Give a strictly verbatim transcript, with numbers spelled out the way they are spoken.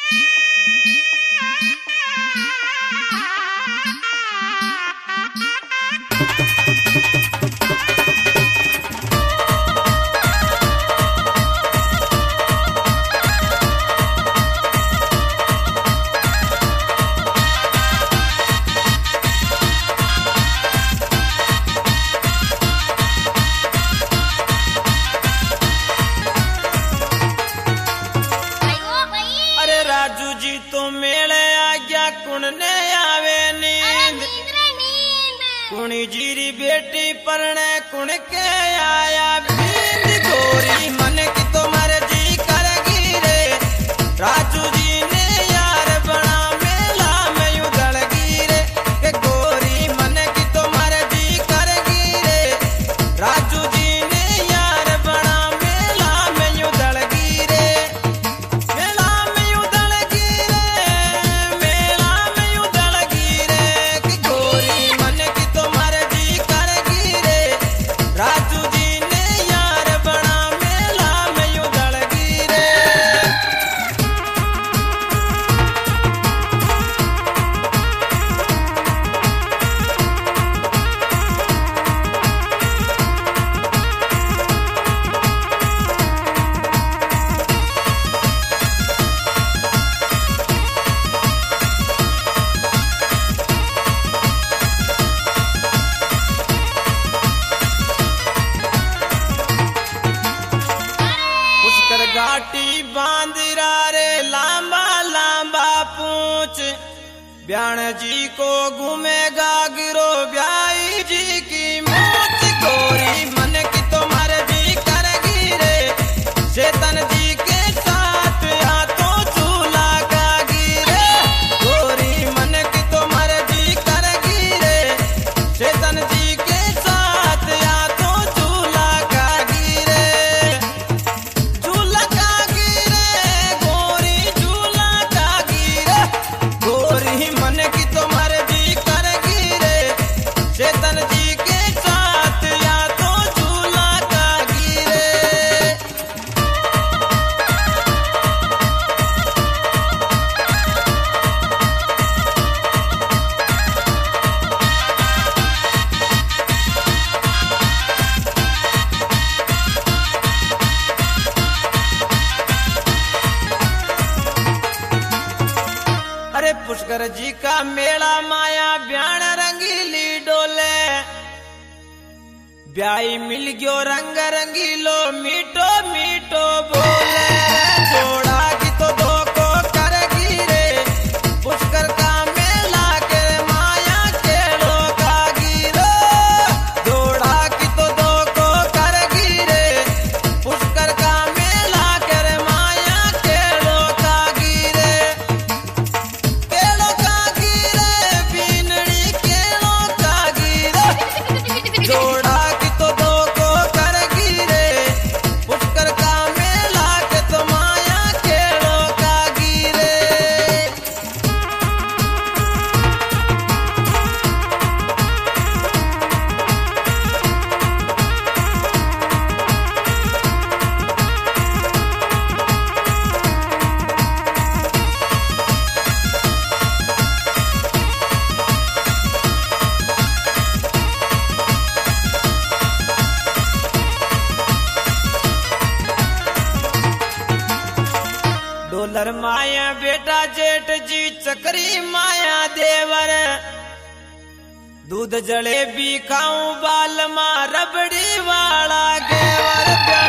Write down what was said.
कुणी जीरी बेटी परणे कुण के आया बींद गोरी मन की तो मर्जी करेगी रे। राजू जी ने यार बना मेला में उधड़गी रे के गोरी मन की तो मर्जी करेगी रे। राजू जी ने यार बना मेला में उधड़गी रे। मेला में उधड़गी रे मेला में उधड़गी रे के गोरी मन की तो मर्जी करेगी रे। राजू जी ने यार बना मेला में उधड़गी रे। पुष्कर घाटी बांदिरा रे लांबा लांबा पूछ ब्याण जी को घूमेगा गिरो ब्याई जी की मूछ। गोरी मन की तो मर्जी करेगी रे। चेतन जी के साथ या तो झूला गागी रे। गोरी मन की तो मर्जी करेगी रे। चेतन जी के साथ या तो झूला गागी रे। झूला गागी रे गोरी झूला गागी रे। गोरी मन की तो मर्जी करेगी रे। चेतन जी के साथ या तो झूला गागी रे। अरे पुष्कर जी का मेला माया ब्याण रंगीली डोले। ब्याई मिल गयो रंग रंगीलो मीठो मीठो बोले। जोड़ा की तो दो को करेगी रे। पुष्कर का मेला के माया के लोगागी रे। जोड़ा की तो दो को करेगी रे। पुष्कर का मेला के माया के लोगागी रे। केलो कागी रे बीनड़ी केलो कागी रे। जोड़ा की तो दो को करेगी रे। पुष्कर का मेला के तो माया केलो कागी रे। डोलर माया बेटा जेठ जी चकरी माया देवर। दूध जलेबी खाऊं बाल मा रबड़ी वाला घेवर।